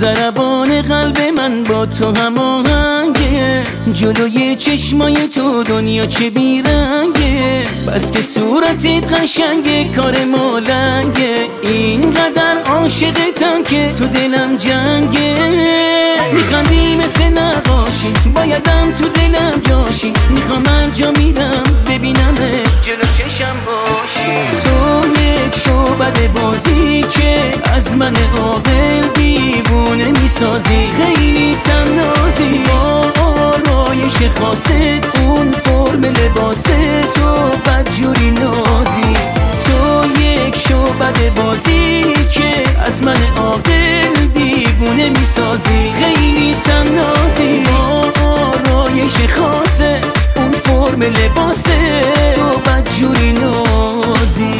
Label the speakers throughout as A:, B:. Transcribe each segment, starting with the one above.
A: ضربان قلب من با تو هماهنگه، جلوی چشمای تو دنیا چه بیرنگه، بس که صورتت قشنگه کار مالنگه، اینقدر عاشقتم که تو دلم جنگه، میخندی مثل نقاشی بایدم تو دلم جاشی، میخوام هر جا میرم ببینمه جلو چشم باشی، تو یک شعبده بازی که از من عاقل دیوونه میسازی، خیلی تنازی با آرایش خاصت، اون فرم لباست تو بدجوری نازی، تو یک شعبده بازی که از من عاقل دیوونه میسازی، خیلی تنازی با آرایش خاصت، اون فرم لباست تو بدجوری نازی.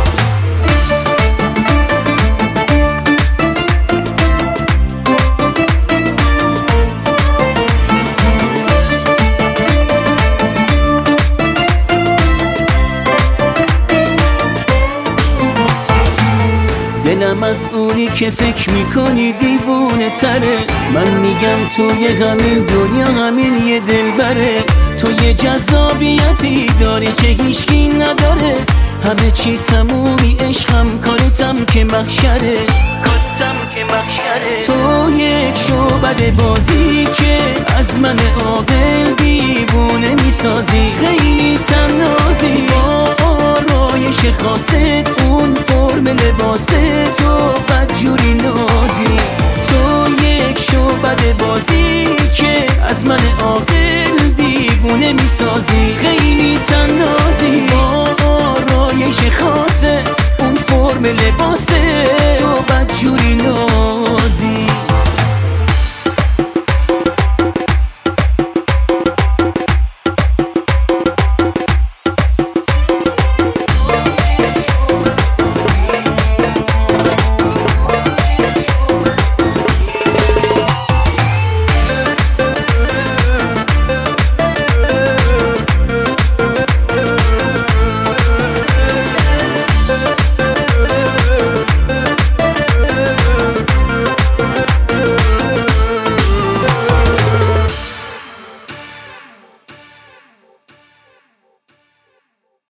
A: دلم از اونی که فکر میکنی دیوونه تره، من میگم توی همین دنیا همین یه دلبره، تو یه جذابیتی داری که هیچکی نداره، همه چی تمومی عشقم کارتم که محشره، تو یک شعبده بازی که از من عاقل دیوونه میسازی، خیلی تنازی با آرایش خاصت، اون فرم لباست تو بدجوری نازی، تو یک شعبده بازی که از من عاقل دیوونه میسازی، خیلی تنازی با آرایش خاصت، اون فرم لباست تو بدجوری نازی.